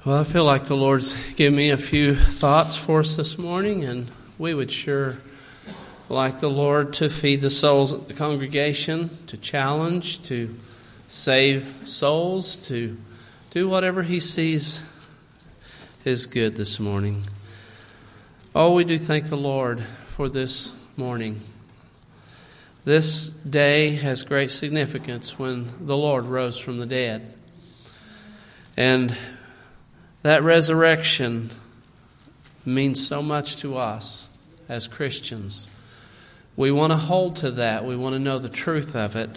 Well, I feel like the Lord's given me a few thoughts for us this morning, and we would sure like the Lord to feed the souls of the congregation, to challenge, to save souls, to do whatever He sees is good this morning. Oh, we do thank the Lord for this morning. This day has great significance when the Lord rose from the dead. And that resurrection means so much to us as Christians. We want to hold to that. We want to know the truth of it.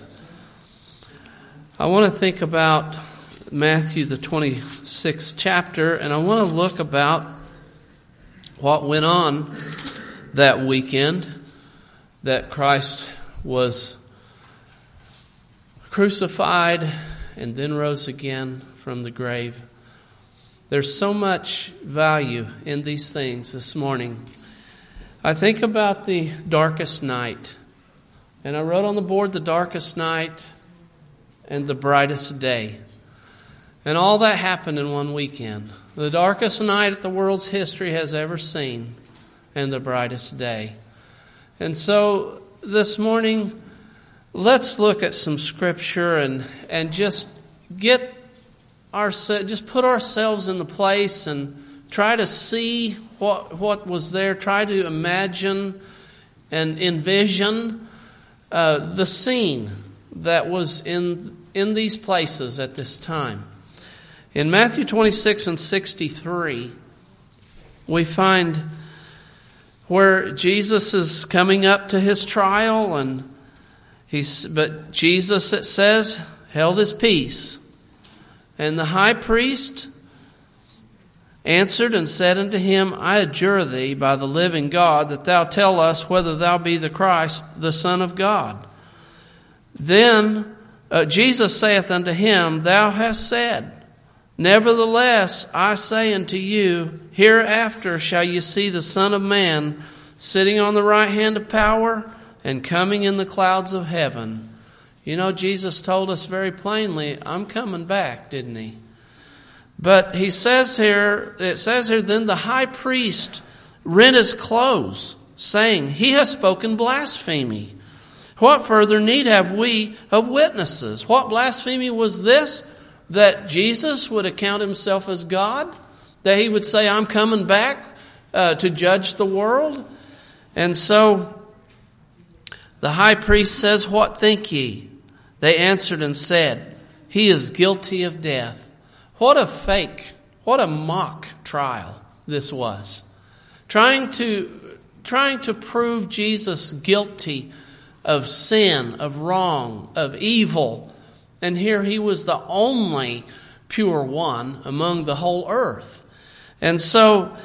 I want to think about Matthew, the 26th chapter, and I want to look about what went on that weekend that Christ was crucified and then rose again from the grave. There's so much value in these things this morning. I think about the darkest night. And I wrote on the board the darkest night and the brightest day. And all that happened in one weekend. The darkest night that the world's history has ever seen and the brightest day. And so this morning, let's look at some scripture and just just put ourselves in the place and try to see what was there. Try to imagine and envision the scene that was in these places at this time. In Matthew 26 and 63, we find where Jesus is coming up to his trial, but Jesus, it says, held his peace. And the high priest answered and said unto him, I adjure thee by the living God that thou tell us whether thou be the Christ, the Son of God. Then Jesus saith unto him, Thou hast said, Nevertheless I say unto you, hereafter shall ye see the Son of Man sitting on the right hand of power and coming in the clouds of heaven. You know, Jesus told us very plainly, I'm coming back, didn't he? But it says here, then the high priest rent his clothes, saying, He has spoken blasphemy. What further need have we of witnesses? What blasphemy was this? That Jesus would account himself as God? That he would say, I'm coming back to judge the world? And so the high priest says, What think ye? They answered and said, He is guilty of death. What a fake, what a mock trial this was. Trying to prove Jesus guilty of sin, of wrong, of evil. And here he was the only pure one among the whole earth. And so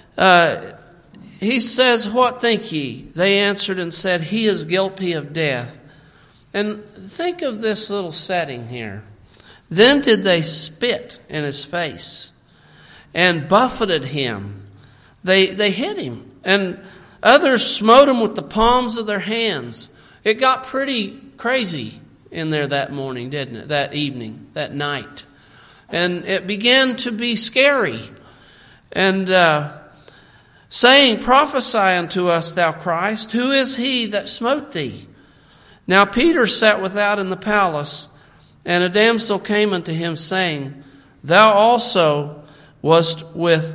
he says, What think ye? They answered and said, He is guilty of death. And think of this little setting here. Then did they spit in his face and buffeted him. They hit him. And others smote him with the palms of their hands. It got pretty crazy in there that morning, didn't it? That evening, that night. And it began to be scary. And saying, Prophesy unto us, thou Christ. Who is he that smote thee? Now Peter sat without in the palace, and a damsel came unto him, saying, Thou also wast with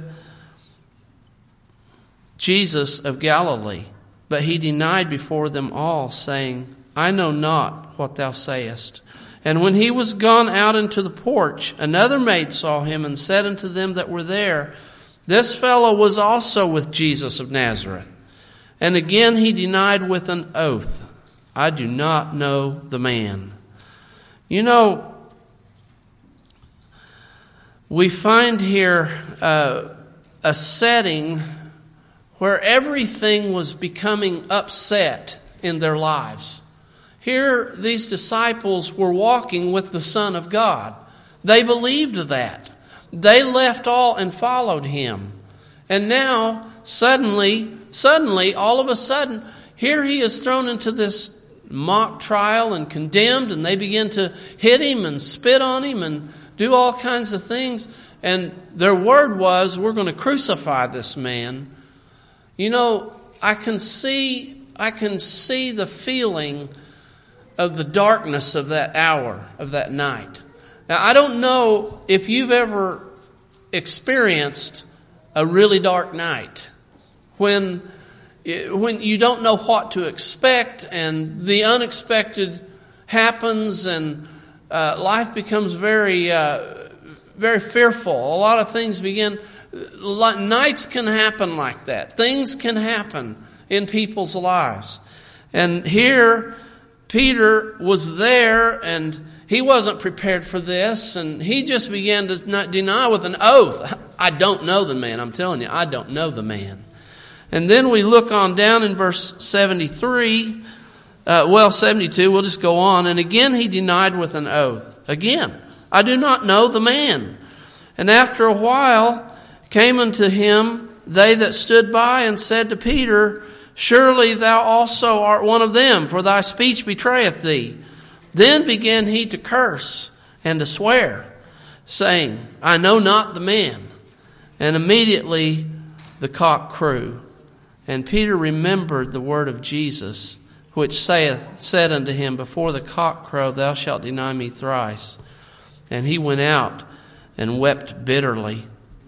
Jesus of Galilee. But he denied before them all, saying, I know not what thou sayest. And when he was gone out into the porch, another maid saw him, and said unto them that were there, This fellow was also with Jesus of Nazareth. And again he denied with an oath, I do not know the man. You know, we find here a setting where everything was becoming upset in their lives. Here, these disciples were walking with the Son of God. They believed that. They left all and followed him. And now, suddenly, all of a sudden, here he is thrown into this mock trial and condemned, and they begin to hit him and spit on him and do all kinds of things. And their word was, we're going to crucify this man. You know, I can see the feeling of the darkness of that hour, of that night. Now, I don't know if you've ever experienced a really dark night when you don't know what to expect and the unexpected happens and life becomes very fearful. A lot of things begin. Nights can happen like that. Things can happen in people's lives. And here, Peter was there, and he wasn't prepared for this, and he just began to not deny with an oath. I don't know the man. I'm telling you, I don't know the man. And then we look on down in verse 72. We'll just go on. And again he denied with an oath. Again, I do not know the man. And after a while came unto him they that stood by and said to Peter, surely thou also art one of them, for thy speech betrayeth thee. Then began he to curse and to swear, saying, I know not the man. And immediately the cock crew. And Peter remembered the word of Jesus, which said unto him, before the cock crow, thou shalt deny me thrice. And he went out and wept bitterly.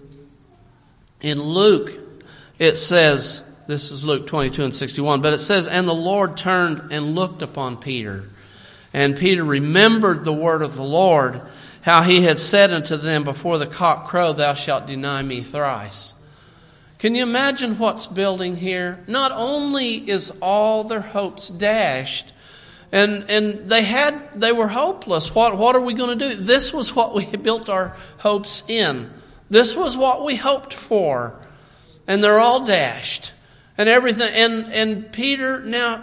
In Luke, it says, this is Luke 22:61, but it says, and the Lord turned and looked upon Peter. And Peter remembered the word of the Lord, how he had said unto them, before the cock crow, thou shalt deny me thrice. Can you imagine what's building here? Not only is all their hopes dashed, and they were hopeless. What are we going to do? This was what we built our hopes in. This was what we hoped for. And they're all dashed. And everything. And Peter, now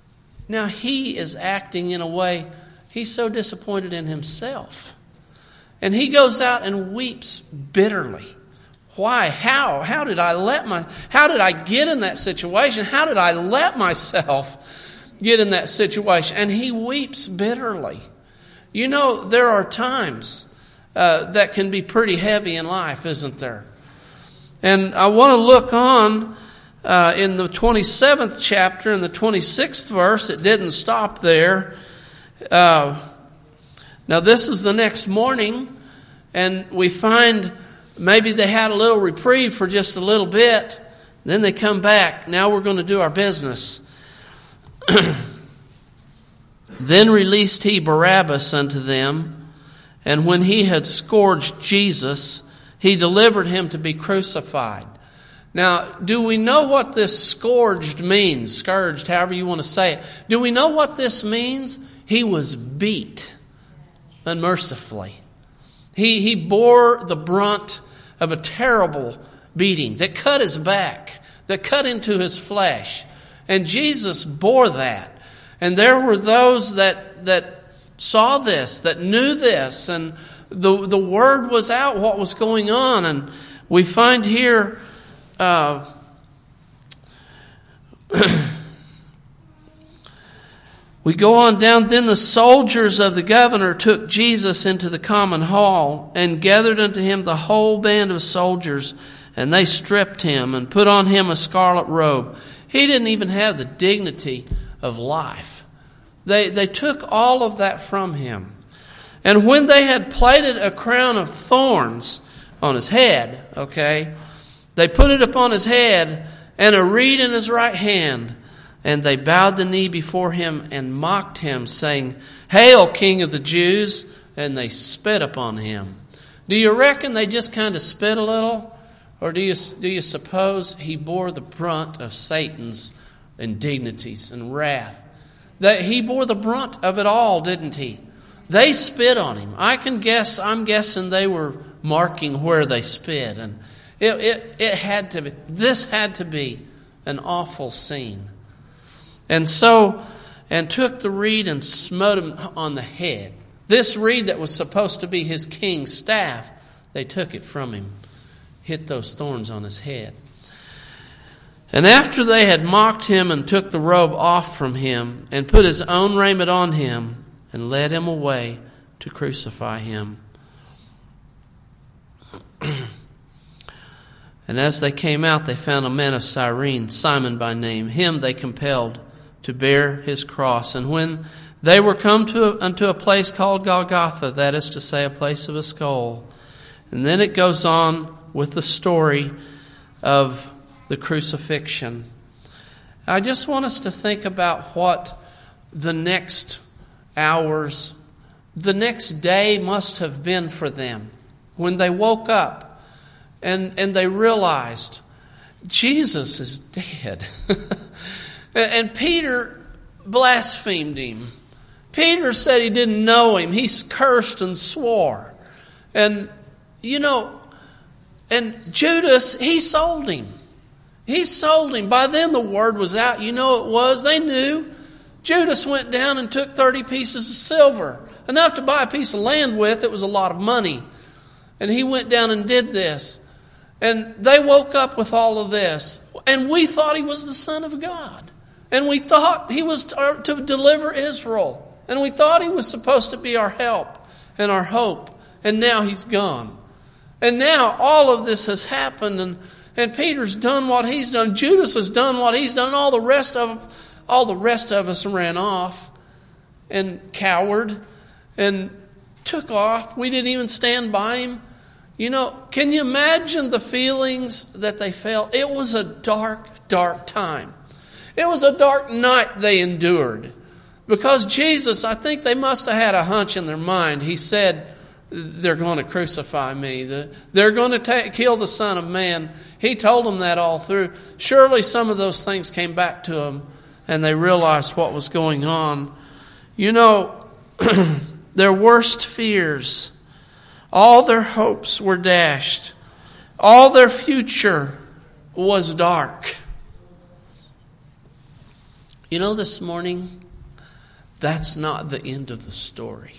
he is acting in a way, he's so disappointed in himself. And he goes out and weeps bitterly. Why? How did I get in that situation? How did I let myself get in that situation? And he weeps bitterly. You know, there are times that can be pretty heavy in life, isn't there? And I want to look on in the 27th chapter, in the 26th verse. It didn't stop there. Now this is the next morning, and we find maybe they had a little reprieve for just a little bit. Then they come back. Now we're going to do our business. Then released he Barabbas unto them, and when he had scourged Jesus, he delivered him to be crucified. Now, do we know what this scourged means? Scourged, however you want to say it. Do we know what this means? He was beat unmercifully. He bore the brunt of a terrible beating that cut his back, that cut into his flesh. And Jesus bore that. And there were those that saw this, that knew this, and the word was out what was going on. And we find here we go on down. Then the soldiers of the governor took Jesus into the common hall and gathered unto him the whole band of soldiers, and they stripped him and put on him a scarlet robe. He didn't even have the dignity of life. They took all of that from him. And when they had plaited a crown of thorns on his head, they put it upon his head and a reed in his right hand. And they bowed the knee before him and mocked him, saying, Hail, King of the Jews! And they spit upon him. Do you reckon they just kind of spit a little? Or do you suppose he bore the brunt of Satan's indignities and wrath? That he bore the brunt of it all, didn't he? They spit on him. I'm guessing they were marking where they spit. And this had to be an awful scene. And took the reed and smote him on the head. This reed that was supposed to be his king's staff, they took it from him, hit those thorns on his head. And after they had mocked him and took the robe off from him and put his own raiment on him and led him away to crucify him. And as they came out, they found a man of Cyrene, Simon by name. Him they compelled to bear his cross. And when they were come unto a place called Golgotha, that is to say, a place of a skull. And then it goes on with the story of the crucifixion. I just want us to think about what the next hours, the next day must have been for them when they woke up and they realized Jesus is dead. And Peter blasphemed him. Peter said he didn't know him. He cursed and swore. And, and Judas, he sold him. He sold him. By then the word was out. You know it was. They knew. Judas went down and took 30 pieces of silver. Enough to buy a piece of land with. It was a lot of money. And he went down and did this. And they woke up with all of this. And we thought he was the Son of God. And we thought he was to deliver Israel. And we thought he was supposed to be our help and our hope. And now he's gone. And now all of this has happened. And Peter's done what he's done. Judas has done what he's done. All the rest of us ran off and cowered and took off. We didn't even stand by him. Can you imagine the feelings that they felt? It was a dark, dark time. It was a dark night they endured. Because Jesus, I think they must have had a hunch in their mind. He said, they're going to crucify me. They're going to kill the Son of Man. He told them that all through. Surely some of those things came back to them and they realized what was going on. Their worst fears, all their hopes were dashed. All their future was dark. This morning, that's not the end of the story.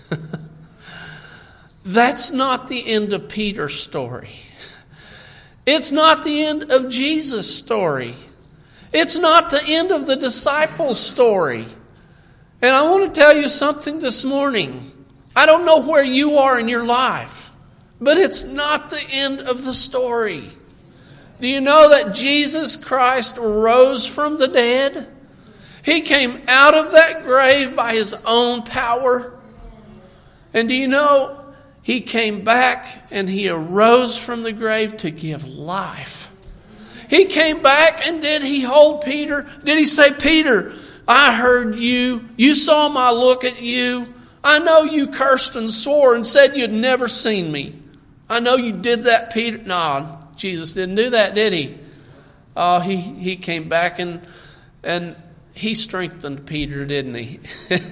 That's not the end of Peter's story. It's not the end of Jesus' story. It's not the end of the disciples' story. And I want to tell you something this morning. I don't know where you are in your life, but it's not the end of the story. Do you know that Jesus Christ rose from the dead? He came out of that grave by His own power. And do you know, He came back and He arose from the grave to give life. He came back and did He hold Peter? Did He say, Peter, I heard you. You saw my look at you. I know you cursed and swore and said you'd never seen me. I know you did that, Peter. No, Jesus didn't do that, did He? Oh, He came back and He strengthened Peter, didn't He?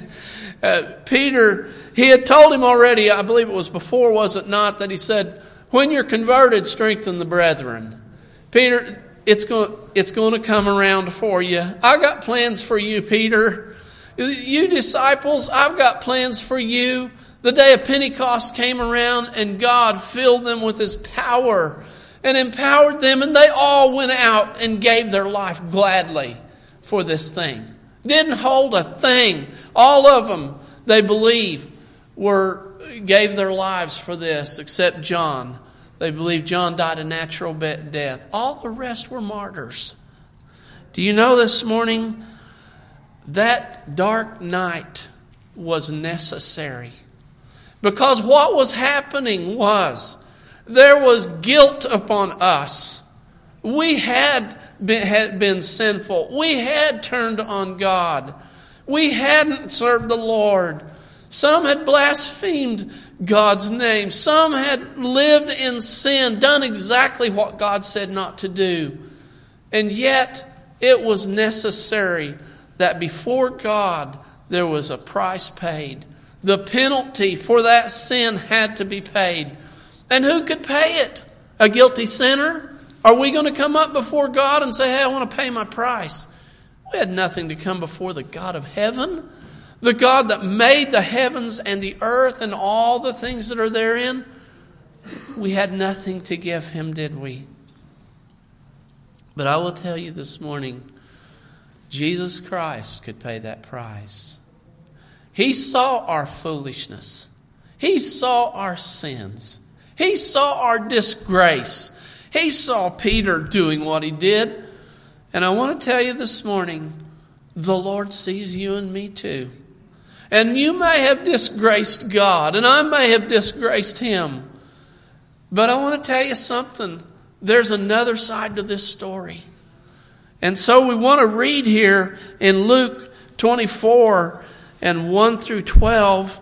Peter, He had told him already, I believe it was before, was it not, that He said, when you're converted, strengthen the brethren. Peter, it's going to come around for you. I got plans for you, Peter. You disciples, I've got plans for you. The day of Pentecost came around and God filled them with His power and empowered them, and they all went out and gave their life gladly for this thing. Didn't hold a thing. All of them, they believe, gave their lives for this, except John. They believe John died a natural death. All the rest were martyrs. Do you know this morning, that dark night was necessary? Because what was happening was, there was guilt upon us. We had been sinful. We had turned on God. We hadn't served the Lord. Some had blasphemed God's name. Some had lived in sin, done exactly what God said not to do. And yet, it was necessary that before God, there was a price paid. The penalty for that sin had to be paid. And who could pay it? A guilty sinner? Are we going to come up before God and say, hey, I want to pay my price? We had nothing to come before the God of heaven. The God that made the heavens and the earth and all the things that are therein. We had nothing to give Him, did we? But I will tell you this morning, Jesus Christ could pay that price. He saw our foolishness. He saw our sins. He saw our disgrace. He saw Peter doing what he did. And I want to tell you this morning, the Lord sees you and me too. And you may have disgraced God, and I may have disgraced Him. But I want to tell you something. There's another side to this story. And so we want to read here in Luke 24 and 1 through 12.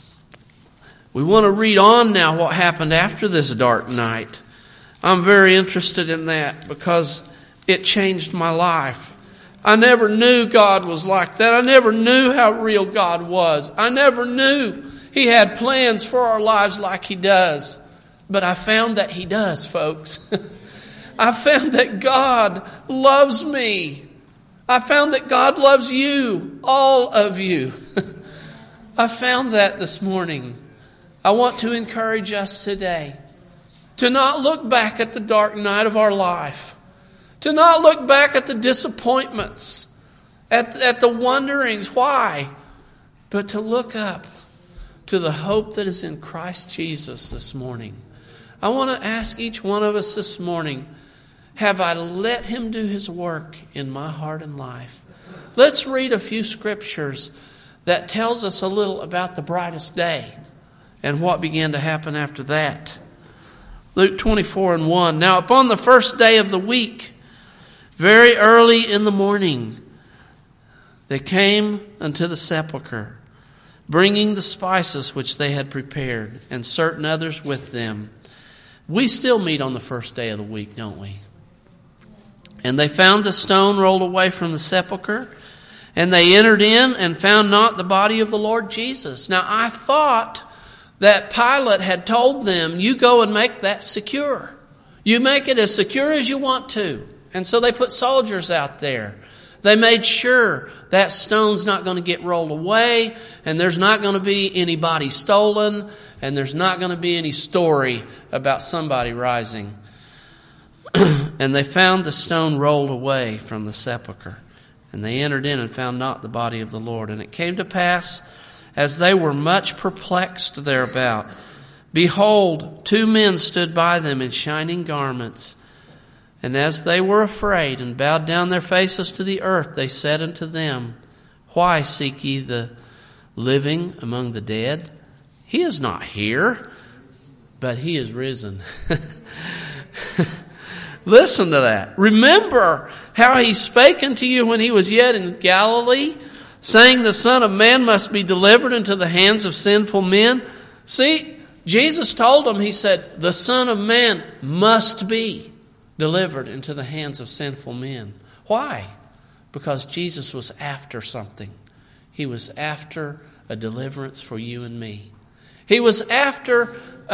We want to read on now what happened after this dark night. I'm very interested in that because it changed my life. I never knew God was like that. I never knew how real God was. I never knew He had plans for our lives like He does. But I found that He does, folks. I found that God loves me. I found that God loves you, all of you. I found that this morning. I want to encourage us today to not look back at the dark night of our life, to not look back at the disappointments, at the wonderings, why, but to look up to the hope that is in Christ Jesus this morning. I want to ask each one of us this morning, have I let Him do His work in my heart and life? Let's read a few scriptures that tells us a little about the brightest day and what began to happen after that. Luke 24 and 1. Now upon the first day of the week, very early in the morning, they came unto the sepulchre, bringing the spices which they had prepared, and certain others with them. We still meet on the first day of the week, don't we? And they found the stone rolled away from the sepulchre, and they entered in and found not the body of the Lord Jesus. Now I thought that Pilate had told them, you go and make that secure. You make it as secure as you want to. And so they put soldiers out there. They made sure that stone's not going to get rolled away, and there's not going to be anybody stolen, and there's not going to be any story about somebody rising. And they found the stone rolled away from the sepulchre. And they entered in and found not the body of the Lord. And it came to pass, as they were much perplexed thereabout, behold, 2 men stood by them in shining garments. And as they were afraid and bowed down their faces to the earth, they said unto them, why seek ye the living among the dead? He is not here, but He is risen. Listen to that. Remember how He spake unto you when He was yet in Galilee, saying the Son of Man must be delivered into the hands of sinful men. See, Jesus told them, He said, the Son of Man must be delivered into the hands of sinful men. Why? Because Jesus was after something. He was after a deliverance for you and me. He was after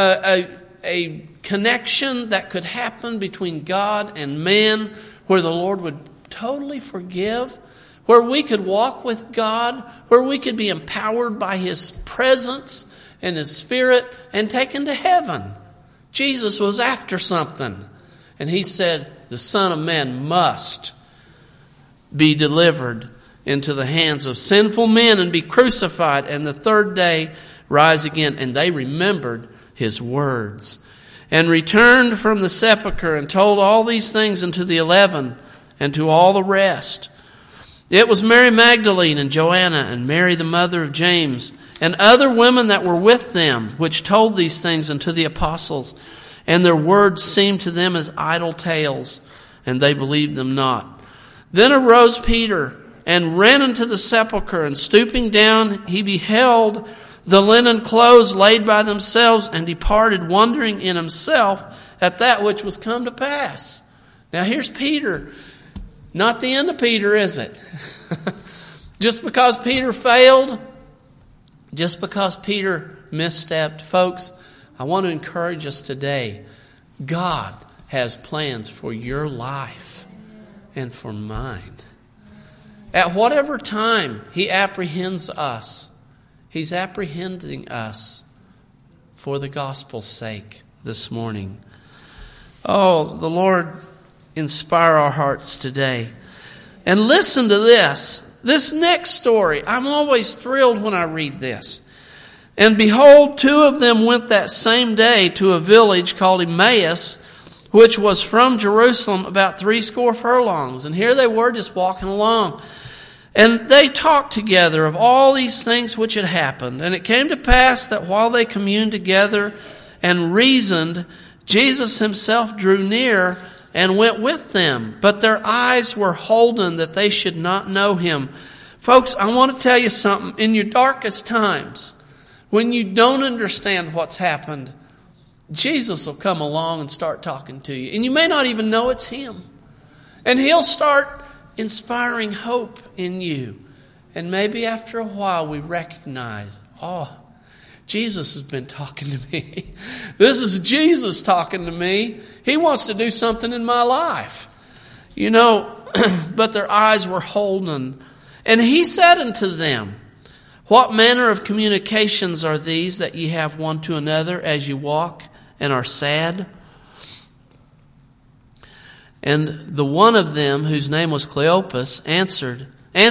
a connection that could happen between God and man, where the Lord would totally forgive, where we could walk with God, where we could be empowered by His presence and His Spirit and taken to heaven. Jesus was after something. And He said, the Son of Man must be delivered into the hands of sinful men and be crucified, and the third day rise again. And they remembered His words, and returned from the sepulchre, and told all these things unto the 11, and to all the rest. It was Mary Magdalene, and Joanna, and Mary the mother of James, and other women that were with them, which told these things unto the apostles. And their words seemed to them as idle tales, and they believed them not. Then arose Peter, and ran into the sepulchre, and stooping down, he beheld the linen clothes laid by themselves, and departed, wondering in himself at that which was come to pass. Now here's Peter. Not the end of Peter, is it? Just because Peter failed, just because Peter misstepped, folks, I want to encourage us today. God has plans for your life and for mine. At whatever time He apprehends us, He's apprehending us for the gospel's sake this morning. Oh, the Lord inspire our hearts today. And listen to this. This next story, I'm always thrilled when I read this. And behold, two of them went that same day to a village called Emmaus, which was from Jerusalem about 80 furlongs. And here they were just walking along. And they talked together of all these things which had happened. And it came to pass that while they communed together and reasoned, Jesus himself drew near and went with them. But their eyes were holden that they should not know him. Folks, I want to tell you something. In your darkest times, when you don't understand what's happened, Jesus will come along and start talking to you. And you may not even know it's him. And he'll start inspiring hope in you. And maybe after a while we recognize, oh, Jesus has been talking to me. This is Jesus talking to me. He wants to do something in my life. You know, but their eyes were holden. And he said unto them, what manner of communications are these that ye have one to another as you walk and are sad? And the one of them, whose name was Cleopas, answering,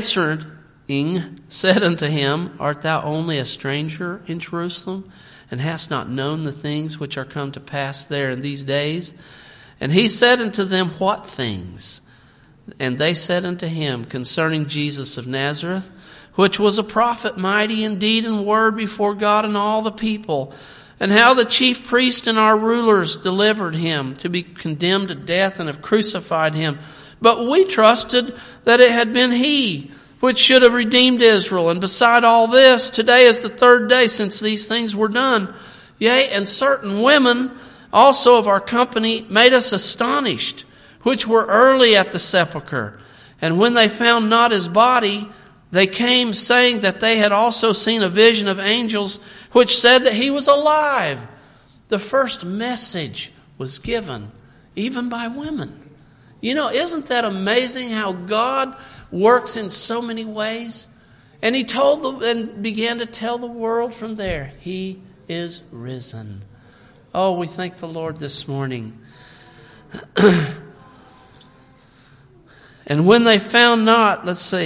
said unto him, art thou only a stranger in Jerusalem, and hast not known the things which are come to pass there in these days? And he said unto them, what things? And they said unto him, concerning Jesus of Nazareth, which was a prophet mighty in deed and word before God and all the people, and how the chief priests and our rulers delivered him to be condemned to death and have crucified him. But we trusted that it had been he which should have redeemed Israel. And beside all this, today is the third day since these things were done. Yea, and certain women also of our company made us astonished, which were early at the sepulchre. And when they found not his body, they came saying that they had also seen a vision of angels, which said that he was alive. The first message was given even by women. You know, isn't that amazing how God works in so many ways? And he began to tell the world from there, he is risen. Oh, we thank the Lord this morning. And when they found not,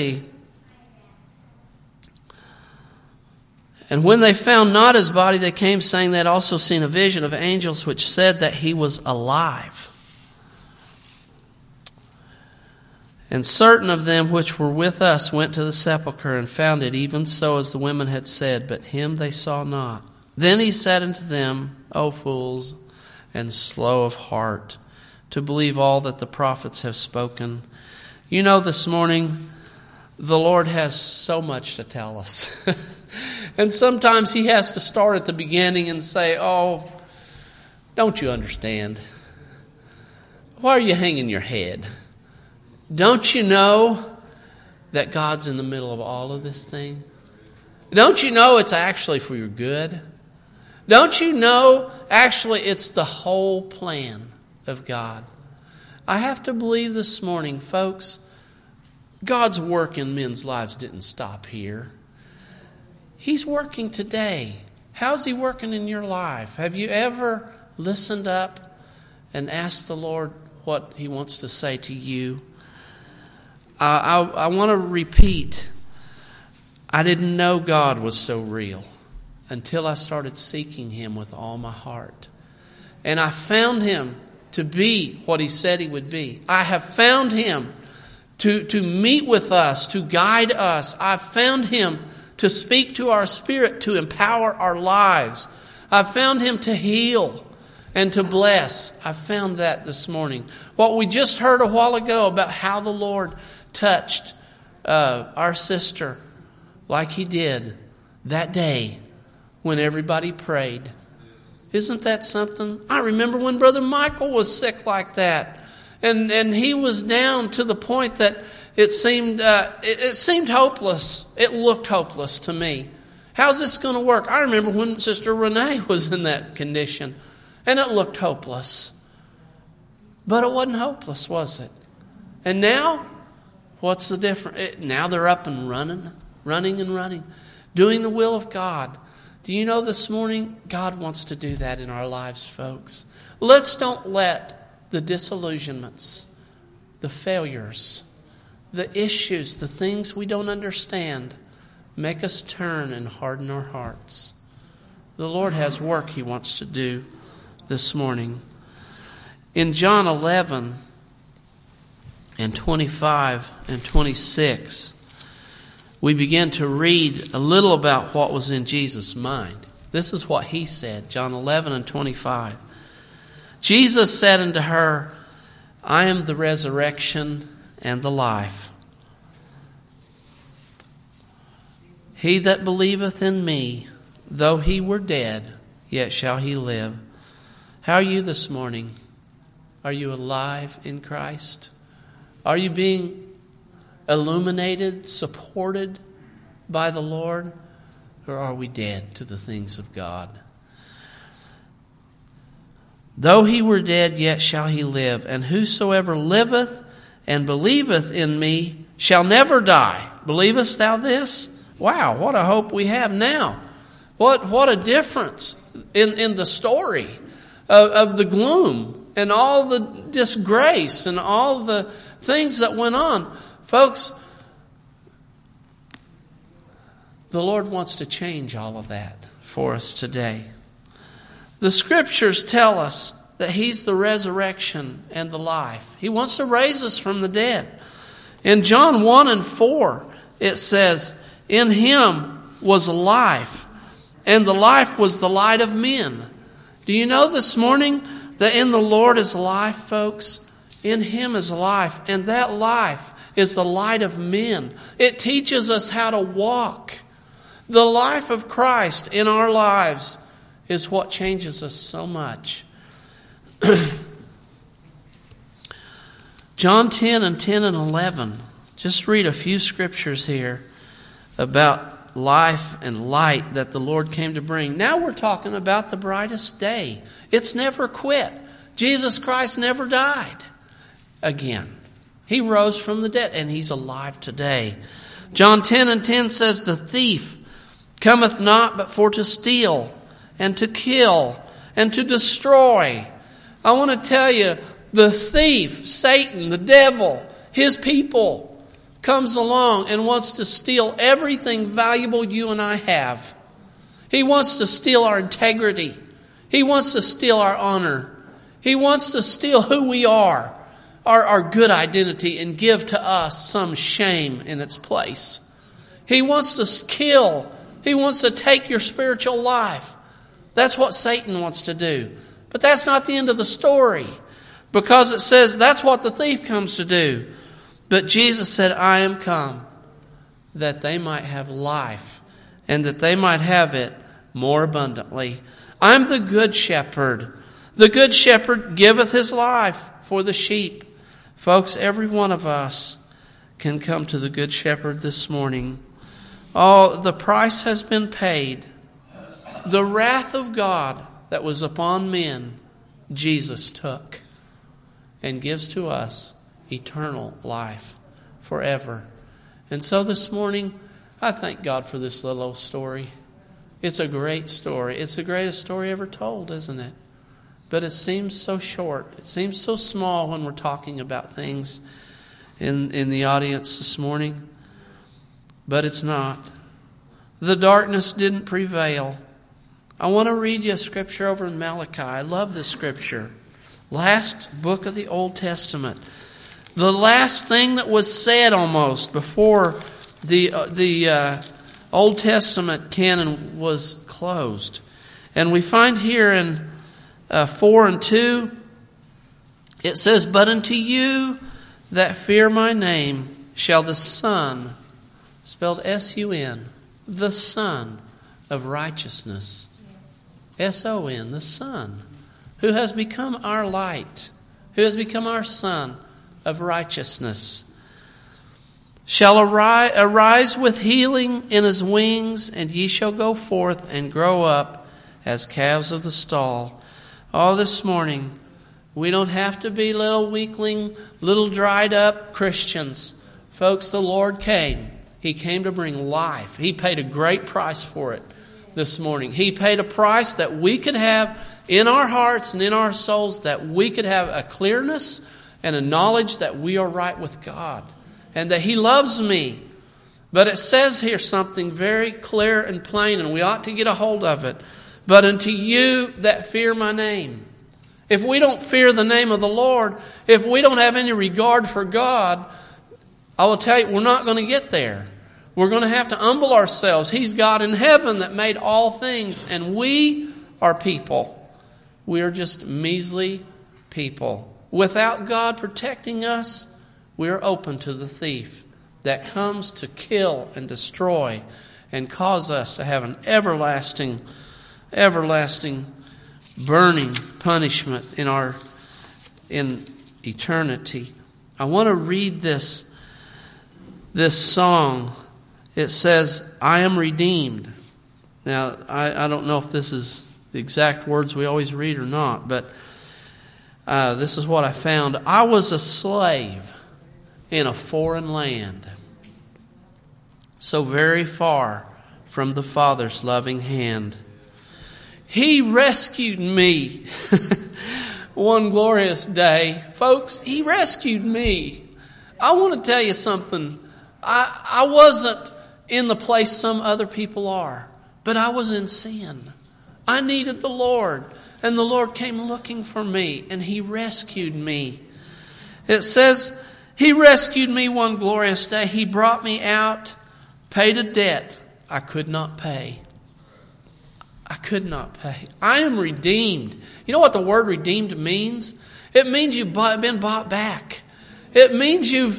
and when they found not his body, they came saying they had also seen a vision of angels which said that he was alive. And certain of them which were with us went to the sepulchre and found it even so as the women had said, but him they saw not. Then he said unto them, O fools, and slow of heart, to believe all that the prophets have spoken. You know, this morning, the Lord has so much to tell us. And sometimes he has to start at the beginning and say, oh, don't you understand? Why are you hanging your head? Don't you know that God's in the middle of all of this thing? Don't you know it's actually for your good? Don't you know actually it's the whole plan of God? I have to believe this morning, folks, God's work in men's lives didn't stop here. He's working today. How's he working in your life? Have you ever listened up and asked the Lord what he wants to say to you? I want to repeat, I didn't know God was so real until I started seeking him with all my heart. And I found him to be what he said he would be. I have found him to meet with us, to guide us. I've found him to speak to our spirit, to empower our lives. I've found him to heal and to bless. I found that this morning. What we just heard a while ago about how the Lord touched our sister like he did that day when everybody prayed. Isn't that something? I remember when Brother Michael was sick like that. And he was down to the point that it seemed hopeless. It looked hopeless to me. How's this going to work? I remember when Sister Renee was in that condition. And it looked hopeless. But it wasn't hopeless, was it? And now, what's the difference? Now they're up and running, doing the will of God. Do you know this morning, God wants to do that in our lives, folks. Let's don't let the disillusionments, the failures, the issues, the things we don't understand, make us turn and harden our hearts. The Lord has work He wants to do this morning. In John 11 and 25 and 26, we begin to read a little about what was in Jesus' mind. This is what He said, John 11 and 25. Jesus said unto her, I am the resurrection and the life. He that believeth in me, though he were dead, yet shall he live. How are you this morning? Are you alive in Christ? Are you being illuminated, supported by the Lord? Or are we dead to the things of God? Though he were dead, yet shall he live. And whosoever liveth and believeth in me shall never die. Believest thou this? Wow, what a hope we have now. What a difference in the story of the gloom and all the disgrace and all the things that went on. Folks, the Lord wants to change all of that for us today. The Scriptures tell us that He's the resurrection and the life. He wants to raise us from the dead. In John 1 and 4, it says, in Him was life, and the life was the light of men. Do you know this morning that in the Lord is life, folks? In Him is life, and that life is the light of men. It teaches us how to walk. The life of Christ in our lives is what changes us so much. John 10 and 10 and 11. Just read a few scriptures here about life and light that the Lord came to bring. Now we're talking about the brightest day. It's never quit. Jesus Christ never died again. He rose from the dead and He's alive today. John 10 and 10 says, the thief cometh not but for to steal and to kill and to destroy. I want to tell you, the thief, Satan, the devil, his people, comes along and wants to steal everything valuable you and I have. He wants to steal our integrity. He wants to steal our honor. He wants to steal who we are, our good identity, and give to us some shame in its place. He wants to kill. He wants to take your spiritual life. That's what Satan wants to do. But that's not the end of the story, because it says that's what the thief comes to do. But Jesus said, I am come that they might have life, and that they might have it more abundantly. I'm the good shepherd. The good shepherd giveth his life for the sheep. Folks, every one of us can come to the good shepherd this morning. Oh, the price has been paid. The wrath of God that was upon men, Jesus took and gives to us eternal life forever. And so this morning, I thank God for this little old story. It's a great story. It's the greatest story ever told, isn't it? But it seems so short. It seems so small when we're talking about things in the audience this morning. But it's not. The darkness didn't prevail. I want to read you a scripture over in Malachi. I love this scripture. Last book of the Old Testament. The last thing that was said almost before the Old Testament canon was closed. And we find here in 4 and 2, it says, but unto you that fear my name shall the Son, spelled S-U-N, the Son of righteousness, S-O-N, the Son, who has become our light, who has become our Son of righteousness, shall arise with healing in his wings, and ye shall go forth and grow up as calves of the stall. Oh, this morning, we don't have to be little weakling, little dried up Christians. Folks, the Lord came. He came to bring life. He paid a great price for it this morning. He paid a price that we could have in our hearts and in our souls, that we could have a clearness and a knowledge that we are right with God and that He loves me. But it says here something very clear and plain, and we ought to get a hold of it. but unto you that fear my name. If we don't fear the name of the Lord, if we don't have any regard for God, I will tell you, we're not going to get there. We're going to have to humble ourselves. He's God in heaven that made all things, and we are people. We are just measly people. Without God protecting us, we are open to the thief that comes to kill and destroy and cause us to have an everlasting burning punishment in eternity. I want to read this song. It says, I am redeemed. Now, I don't know if this is the exact words we always read or not, but this is what I found. I was a slave in a foreign land, so very far from the Father's loving hand. He rescued me one glorious day. Folks, He rescued me. I want to tell you something. I wasn't in the place some other people are, but I was in sin. I needed the Lord, and the Lord came looking for me, and He rescued me. It says, He rescued me one glorious day. He brought me out, paid a debt I could not pay. I could not pay. I am redeemed. You know what the word redeemed means? It means you've been bought back. It means you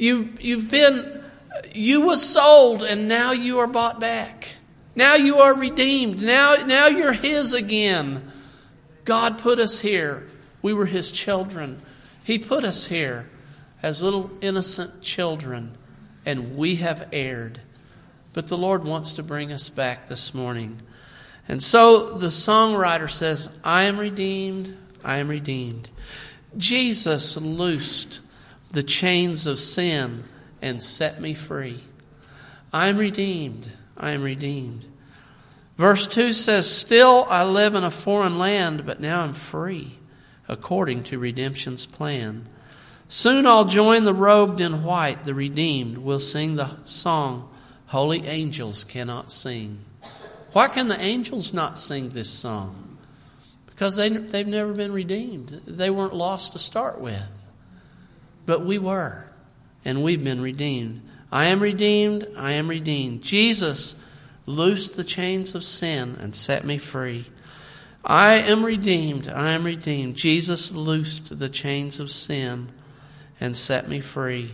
were sold and now you are bought back. Now you are redeemed. Now you're His again. God put us here. We were His children. He put us here as little innocent children, and we have erred. But the Lord wants to bring us back this morning. And so the songwriter says, I am redeemed, I am redeemed. Jesus loosed the chains of sin and set me free. I am redeemed, I am redeemed. Verse 2 says, still I live in a foreign land, but now I'm free, according to redemption's plan. Soon I'll join the robed in white, the redeemed will sing the song holy angels cannot sing. Why can the angels not sing this song? Because they've never been redeemed. They weren't lost to start with. But we were, and we've been redeemed. I am redeemed, I am redeemed. Jesus loosed the chains of sin and set me free. I am redeemed, I am redeemed. Jesus loosed the chains of sin and set me free.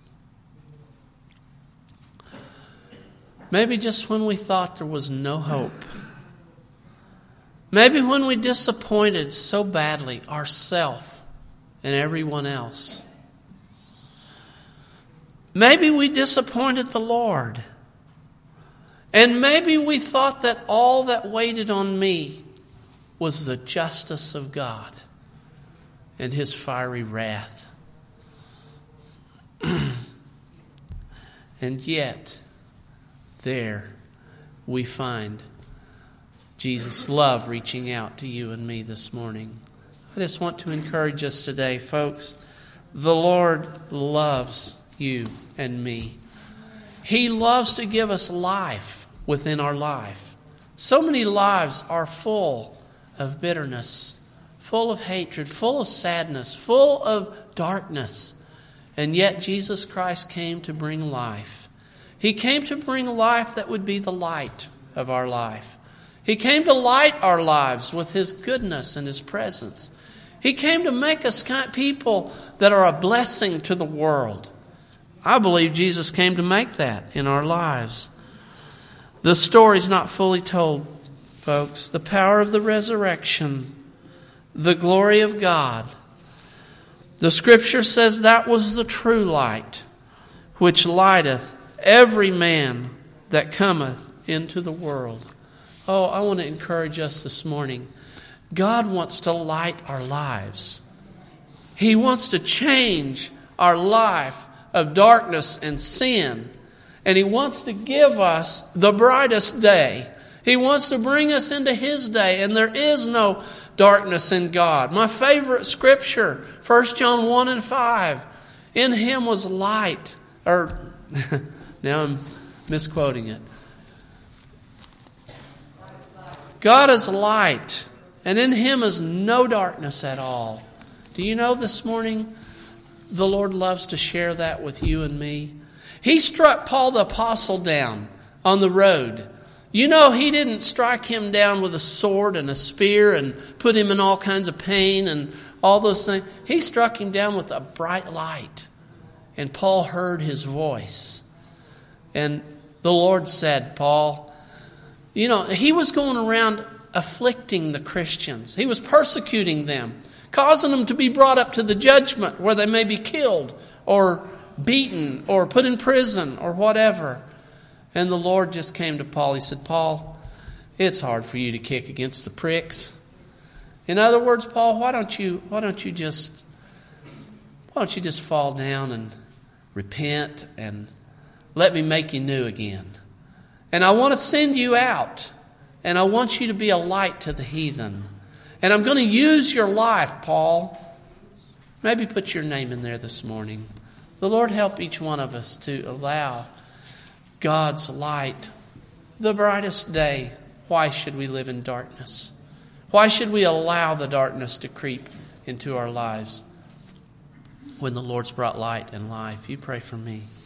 Maybe just when we thought there was no hope. Maybe when we disappointed so badly ourselves and everyone else. Maybe we disappointed the Lord. And maybe we thought that all that waited on me was the justice of God and His fiery wrath. And yet, there we find Jesus' love reaching out to you and me this morning. I just want to encourage us today, folks. The Lord loves you and me. He loves to give us life within our life. So many lives are full of bitterness, full of hatred, full of sadness, full of darkness. And yet Jesus Christ came to bring life. He came to bring life that would be the light of our life. He came to light our lives with His goodness and His presence. He came to make us people that are a blessing to the world. I believe Jesus came to make that in our lives. The story's not fully told, folks. The power of the resurrection, the glory of God. The Scripture says that was the true light, which lighteth every man that cometh into the world. Oh, I want to encourage us this morning. God wants to light our lives. He wants to change our life of darkness and sin. And He wants to give us the brightest day. He wants to bring us into His day. And there is no darkness in God. My favorite scripture, 1 John 1 and 5. In Him was light. Now I'm misquoting it. God is light, and in Him is no darkness at all. Do you know this morning the Lord loves to share that with you and me? He struck Paul the Apostle down on the road. You know, He didn't strike him down with a sword and a spear and put him in all kinds of pain and all those things. He struck him down with a bright light. And Paul heard His voice. And the Lord said, Paul, you know, he was going around afflicting the Christians. He was persecuting them, causing them to be brought up to the judgment where they may be killed or beaten or put in prison or whatever. And the Lord just came to Paul. He said, Paul, it's hard for you to kick against the pricks. In other words, Paul, why don't you just fall down and repent and let me make you new again. And I want to send you out. And I want you to be a light to the heathen. And I'm going to use your life, Paul. Maybe put your name in there this morning. The Lord help each one of us to allow God's light, the brightest day. Why should we live in darkness? Why should we allow the darkness to creep into our lives when the Lord's brought light and life? You pray for me.